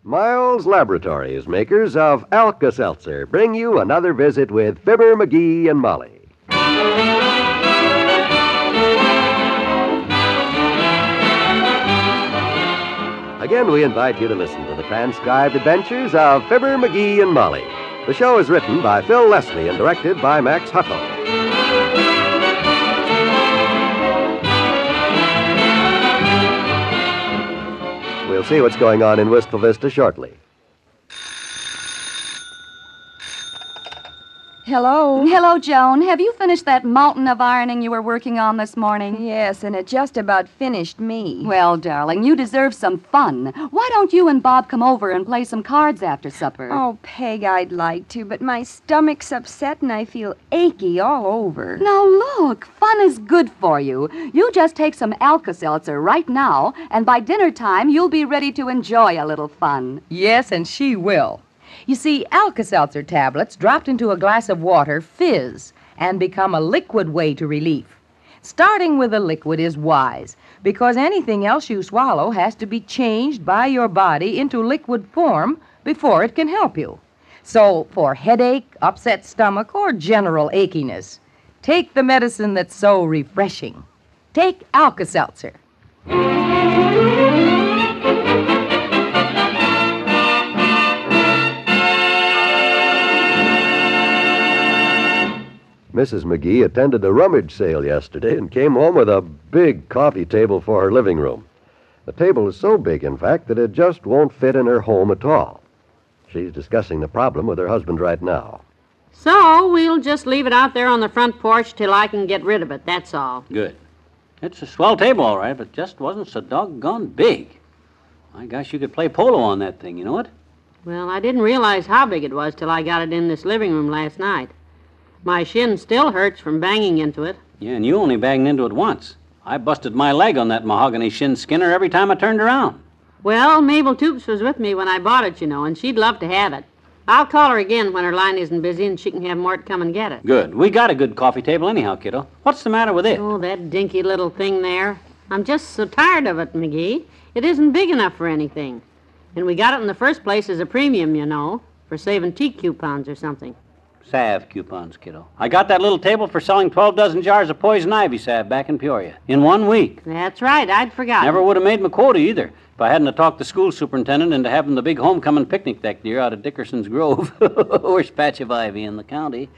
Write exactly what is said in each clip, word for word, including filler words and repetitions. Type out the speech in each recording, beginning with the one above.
Miles Laboratories, makers of Alka-Seltzer, bring you another visit with Fibber, McGee, and Molly. Again, we invite you to listen to the transcribed adventures of Fibber, McGee, and Molly. The show is written by Phil Leslie and directed by Max Hutto. We'll see what's going on in Wistful Vista shortly. Hello? Hello, Joan. Have you finished that mountain of ironing you were working on this morning? Yes, and it just about finished me. Well, darling, you deserve some fun. Why don't you and Bob come over and play some cards after supper? Oh, Peg, I'd like to, but my stomach's upset and I feel achy all over. Now, look, fun is good for you. You just take some Alka-Seltzer right now, and by dinner time, you'll be ready to enjoy a little fun. Yes, and she will. You see, Alka-Seltzer tablets dropped into a glass of water fizz and become a liquid way to relief. Starting with a liquid is wise, because anything else you swallow has to be changed by your body into liquid form before it can help you. So, for headache, upset stomach, or general achiness, take the medicine that's so refreshing. Take Alka-Seltzer. Missus McGee attended a rummage sale yesterday and came home with a big coffee table for her living room. The table is so big, in fact, that it just won't fit in her home at all. She's discussing the problem with her husband right now. So we'll just leave it out there on the front porch till I can get rid of it, that's all. Good. It's a swell table, all right, but just wasn't so doggone big. My gosh, you could play polo on that thing, you know it? Well, I didn't realize how big it was till I got it in this living room last night. My shin still hurts from banging into it. Yeah, and you only banged into it once. I busted my leg on that mahogany shin skinner every time I turned around. Well, Mabel Toops was with me when I bought it, you know, and she'd love to have it. I'll call her again when her line isn't busy and she can have Mort come and get it. Good. We got a good coffee table anyhow, kiddo. What's the matter with it? Oh, that dinky little thing there. I'm just so tired of it, McGee. It isn't big enough for anything. And we got it in the first place as a premium, you know, for saving tea coupons or something. Salve coupons, kiddo. I got that little table for selling twelve dozen jars of poison ivy salve back in Peoria in one week. That's right. I'd forgotten. Never would have made my quota either if I hadn't have talked the school superintendent into having the big homecoming picnic that year out of Dickerson's Grove. Worst patch of ivy in the county.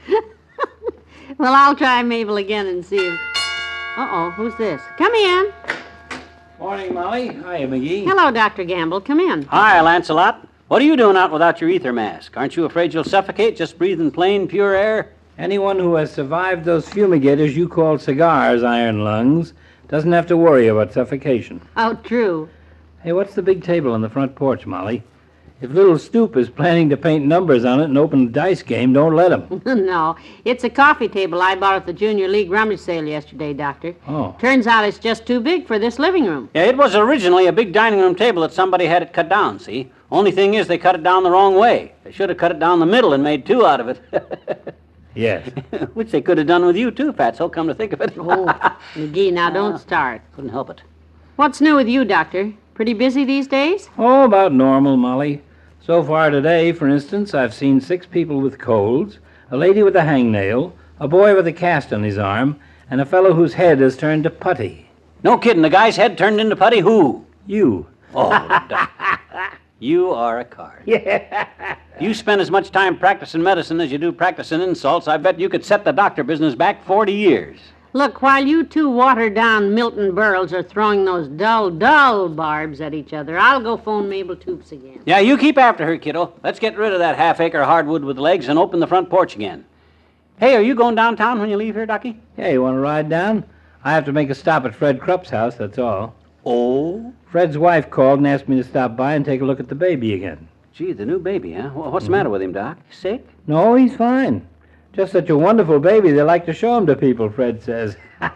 Well, I'll try Mabel again and see if... Uh-oh, who's this? Come in. Morning, Molly. Hi, McGee. Hello, Doctor Gamble. Come in. Hi, Lancelot. What are you doing out without your ether mask? Aren't you afraid you'll suffocate just breathing plain, pure air? Anyone who has survived those fumigators you call cigars, iron lungs, doesn't have to worry about suffocation. Oh, true. Hey, what's the big table on the front porch, Molly? If little Stoop is planning to paint numbers on it and open a dice game, don't let him. No, it's a coffee table I bought at the Junior League rummage sale yesterday, Doctor. Oh. Turns out it's just too big for this living room. Yeah, it was originally a big dining room table that somebody had it cut down, see? Only thing is they cut it down the wrong way. They should have cut it down the middle and made two out of it. Yes. Which they could have done with you, too, Fatso, come to think of it. Oh, McGee, now don't start. Couldn't help it. What's new with you, Doctor? Pretty busy these days? Oh, about normal, Molly. So far today, for instance, I've seen six people with colds, a lady with a hangnail, a boy with a cast on his arm, and a fellow whose head has turned to putty. No kidding, the guy's head turned into putty? Who? You. Oh, Doc. You are a card. Yeah. You spend as much time practicing medicine as you do practicing insults. I bet you could set the doctor business back forty years. Look, while you two watered-down Milton Berles are throwing those dull, dull barbs at each other, I'll go phone Mabel Toops again. Yeah, you keep after her, kiddo. Let's get rid of that half-acre hardwood with legs and open the front porch again. Hey, are you going downtown when you leave here, Ducky? Hey, you want to ride down? I have to make a stop at Fred Krupp's house, that's all. Oh? Fred's wife called and asked me to stop by and take a look at the baby again. Gee, the new baby, huh? What's the matter with him, Doc? Sick? No, he's fine. Just such a wonderful baby, they like to show him to people, Fred says.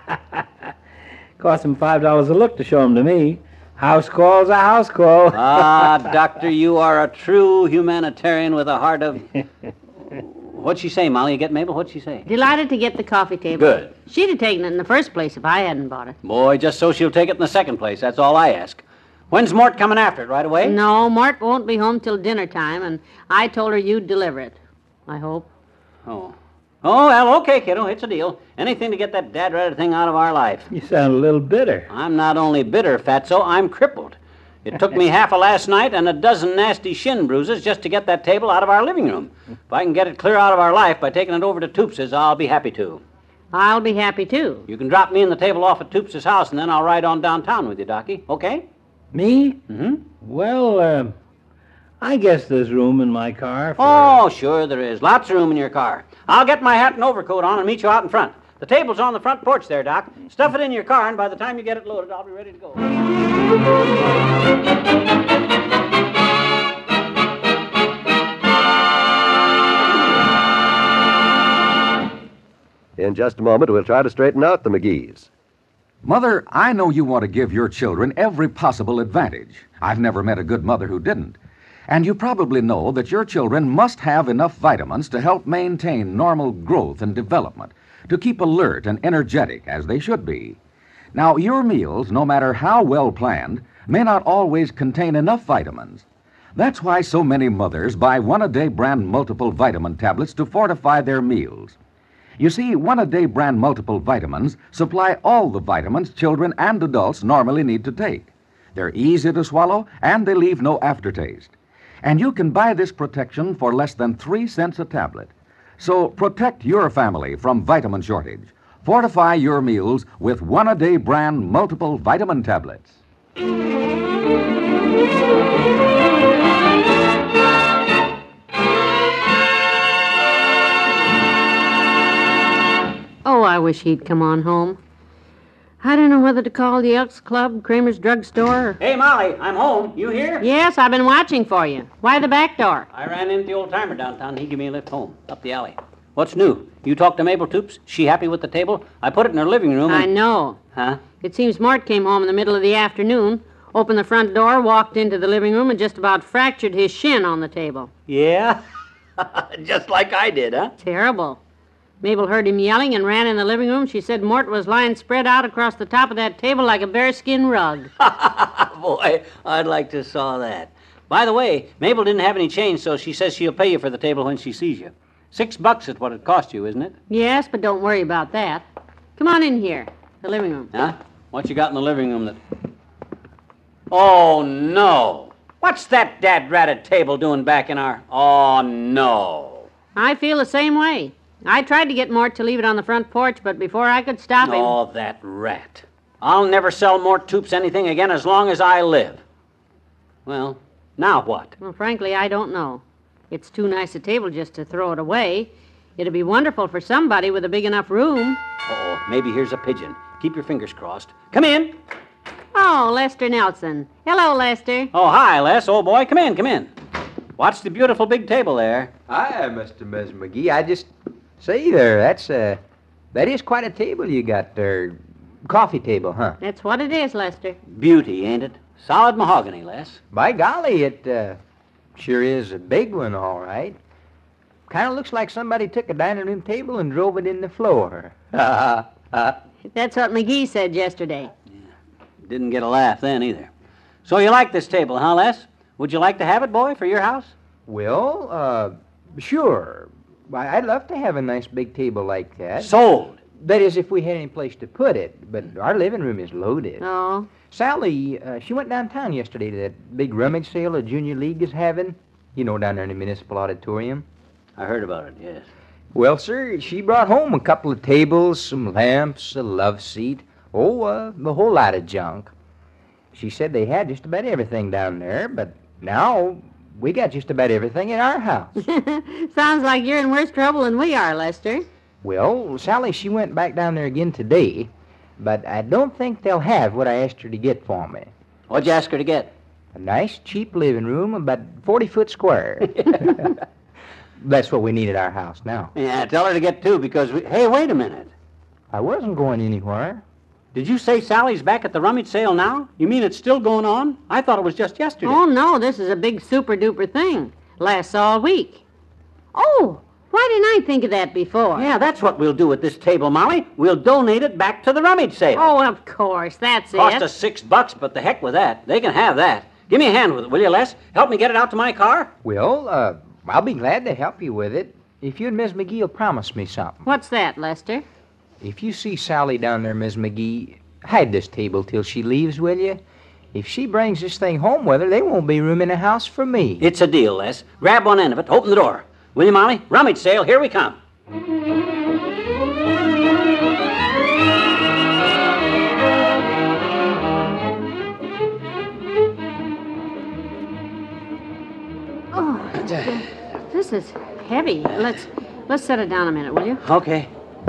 Cost him five dollars a look to show him to me. House call's a house call. Ah, Doctor, you are a true humanitarian with a heart of... What'd she say, Molly? You get Mabel? What'd she say? Delighted to get the coffee table. Good. She'd have taken it in the first place if I hadn't bought it. Boy, just so she'll take it in the second place. That's all I ask. When's Mort coming after it? Right away? No, Mort won't be home till dinner time, and I told her you'd deliver it. I hope. Oh. Oh, well, okay, kiddo. It's a deal. Anything to get that dad-ratted thing out of our life. You sound a little bitter. I'm not only bitter, Fatso, I'm crippled. It took me half a last night and a dozen nasty shin bruises just to get that table out of our living room. If I can get it clear out of our life by taking it over to Toops's, I'll be happy to. I'll be happy, too. You can drop me and the table off at Toops's house, and then I'll ride on downtown with you, Docky. Okay? Me? Mm-hmm. Well, uh, I guess there's room in my car for... Oh, sure there is. Lots of room in your car. I'll get my hat and overcoat on and meet you out in front. The table's on the front porch there, Doc. Stuff it in your car, and by the time you get it loaded, I'll be ready to go. In just a moment, we'll try to straighten out the McGees. Mother, I know you want to give your children every possible advantage. I've never met a good mother who didn't. And you probably know that your children must have enough vitamins to help maintain normal growth and development, to keep alert and energetic as they should be. Now, your meals, no matter how well planned, may not always contain enough vitamins. That's why so many mothers buy One-A-Day brand multiple vitamin tablets to fortify their meals. You see, One-A-Day brand multiple vitamins supply all the vitamins children and adults normally need to take. They're easy to swallow, and they leave no aftertaste. And you can buy this protection for less than three cents a tablet. So protect your family from vitamin shortage. Fortify your meals with One-A-Day brand multiple vitamin tablets. Oh, I wish he'd come on home. I don't know whether to call the Elks Club, Kramer's Drugstore, or... Hey, Molly, I'm home. You here? Yes, I've been watching for you. Why the back door? I ran into the old-timer downtown. He gave me a lift home, up the alley. What's new? You talked to Mabel Toops? She happy with the table? I put it in her living room and... I know. Huh? It seems Mort came home in the middle of the afternoon, opened the front door, walked into the living room, and just about fractured his shin on the table. Yeah? Just like I did, huh? Terrible. Mabel heard him yelling and ran in the living room. She said Mort was lying spread out across the top of that table like a bearskin rug. Boy, I'd like to saw that. By the way, Mabel didn't have any change, so she says she'll pay you for the table when she sees you. Six bucks is what it cost you, isn't it? Yes, but don't worry about that. Come on in here, the living room. Huh? What you got in the living room that... Oh, no. What's that dad-ratted table doing back in our... Oh, no. I feel the same way. I tried to get Mort to leave it on the front porch, but before I could stop him... Oh, that rat. I'll never sell Mort Toops anything again as long as I live. Well, now what? Well, frankly, I don't know. It's too nice a table just to throw it away. It'd be wonderful for somebody with a big enough room. Uh-oh, maybe here's a pigeon. Keep your fingers crossed. Come in. Oh, Lester Nelson. Hello, Lester. Oh, hi, Les. Old boy, come in, come in. Watch the beautiful big table there. Hi, Mister Miz McGee. I just... Say there, that's, uh... That is quite a table you got there. Coffee table, huh? That's what it is, Lester. Beauty, ain't it? Solid mahogany, Les. By golly, it, uh... sure is a big one, all right. Kind of looks like somebody took a dining room table and drove it in the floor. That's what McGee said yesterday. Yeah. Didn't get a laugh then, either. So you like this table, huh, Les? Would you like to have it, boy, for your house? Well, uh, sure. Why, I'd love to have a nice big table like that. Sold. That is, if we had any place to put it. But our living room is loaded. Oh? Sally, uh, she went downtown yesterday to that big rummage sale the Junior League is having. You know, down there in the Municipal Auditorium. I heard about it, yes. Well, sir, she brought home a couple of tables, some lamps, a love seat. Oh, uh, a whole lot of junk. She said they had just about everything down there, but now we got just about everything in our house. Sounds like you're in worse trouble than we are, Lester. Well, Sally, she went back down there again today, but I don't think they'll have what I asked her to get for me. What'd you ask her to get? A nice, cheap living room, about forty foot square. That's what we need at our house now. Yeah, tell her to get two, because we... Hey, wait a minute. I wasn't going anywhere. Did you say Sally's back at the rummage sale now? You mean it's still going on? I thought it was just yesterday. Oh, no, this is a big super-duper thing. Lasts all week. Oh, Why didn't I think of that before? Yeah, that's what we'll do with this table, Molly. We'll donate it back to the rummage sale. Oh, of course. That's Cost it. us six bucks, but the heck with that. They can have that. Give me a hand with it, will you, Les? Help me get it out to my car? Well, uh, I'll be glad to help you with it if you and Miss McGee will promise me something. What's that, Lester? If you see Sally down there, Miss McGee, hide this table till she leaves, will you? If she brings this thing home with her, there won't be room in the house for me. It's a deal, Les. Grab one end of it. Open the door. Will you, Molly? Rummage sale. Here we come. Oh, this is heavy. Let's let's set it down a minute, will you? Okay.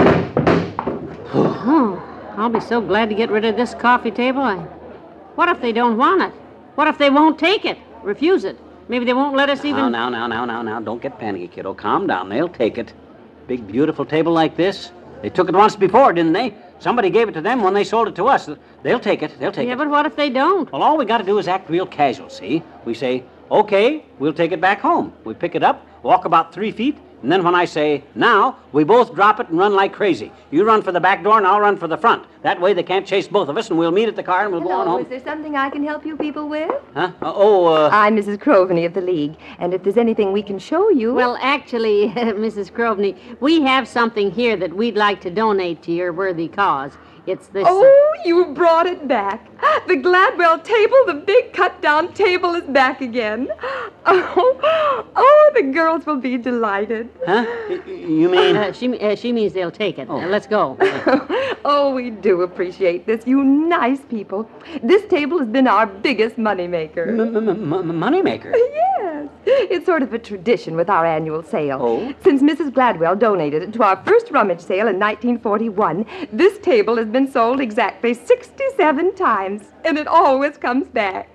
Oh, I'll be so glad to get rid of this coffee table. I... What if they don't want it? What if they won't take it? Refuse it? Maybe they won't let us even... Now, now, now, now, now, now. Don't get panicky, kiddo. Calm down. They'll take it. Big, beautiful table like this. They took it once before, didn't they? Somebody gave it to them when they sold it to us. They'll take it. They'll take yeah, it. but what if they don't? Well, all we got to do is act real casual, see? We say, okay, we'll take it back home. We pick it up, walk about three feet, and then when I say, now, we both drop it and run like crazy. You run for the back door and I'll run for the front. That way they can't chase both of us, and we'll meet at the car and we'll Hello, go on home. is there something I can help you people with? Huh? Uh, oh, uh... I'm Missus Croveny of the League, and if there's anything we can show you... Well, actually, Missus Croveny, we have something here that we'd like to donate to your worthy cause. It's this... Oh, you brought it back. The Gladwell table, the big cut-down table is back again. Oh, oh, the girls will be delighted. Huh? Y- You mean... Uh, she, uh, she means they'll take it. Oh. Uh, let's go. Oh, we do appreciate this, you nice people. This table has been our biggest moneymaker. M- m- m- m- moneymaker? Yes. It's sort of a tradition with our annual sale. Oh? Since Missus Gladwell donated it to our first rummage sale in nineteen forty-one, this table has been sold exactly sixty-seven times, and it always comes back.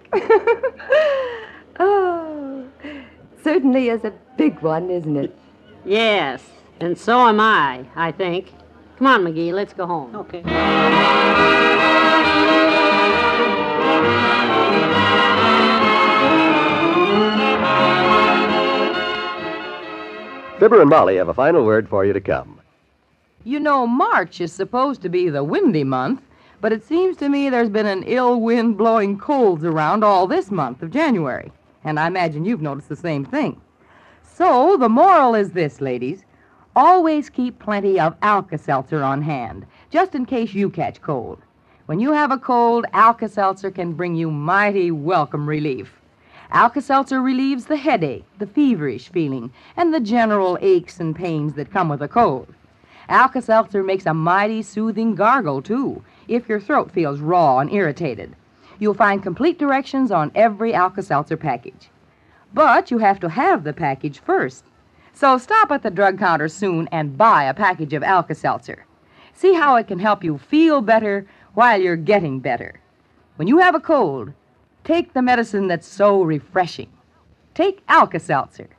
Oh, certainly is a big one, isn't it? Yes, and so am I, I think. Come on, McGee, let's go home. Okay. Fibber and Molly have a final word for you to come. You know, March is supposed to be the windy month, but it seems to me there's been an ill wind blowing colds around all this month of January. And I imagine you've noticed the same thing. So the moral is this, ladies. Always keep plenty of Alka-Seltzer on hand, just in case you catch cold. When you have a cold, Alka-Seltzer can bring you mighty welcome relief. Alka-Seltzer relieves the headache, the feverish feeling, and the general aches and pains that come with a cold. Alka-Seltzer makes a mighty soothing gargle, too, if your throat feels raw and irritated. You'll find complete directions on every Alka-Seltzer package. But you have to have the package first. So stop at the drug counter soon and buy a package of Alka-Seltzer. See how it can help you feel better while you're getting better. When you have a cold, take the medicine that's so refreshing. Take Alka-Seltzer.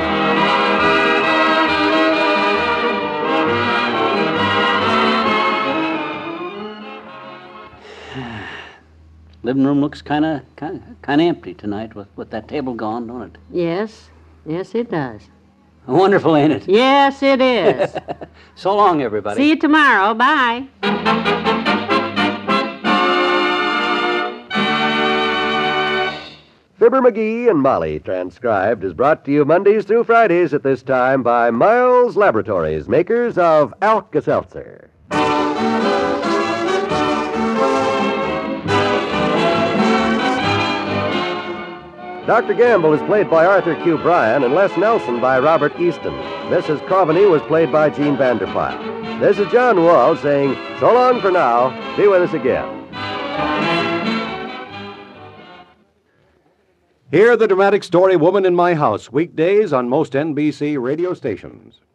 Living room looks kind of kind of kind of empty tonight with, with that table gone, don't it? Yes, yes, it does. Wonderful, ain't it? Yes, it is. So long, everybody. See you tomorrow. Bye. Fibber McGee and Molly, transcribed, is brought to you Mondays through Fridays at this time by Miles Laboratories, makers of Alka-Seltzer. Doctor Gamble is played by Arthur Q. Bryan and Les Nelson by Robert Easton. Missus Croveny was played by Jean Vanderpyle. This is John Wall saying, so long for now. Be with us again. Hear the dramatic story Woman in My House, weekdays on most N B C radio stations.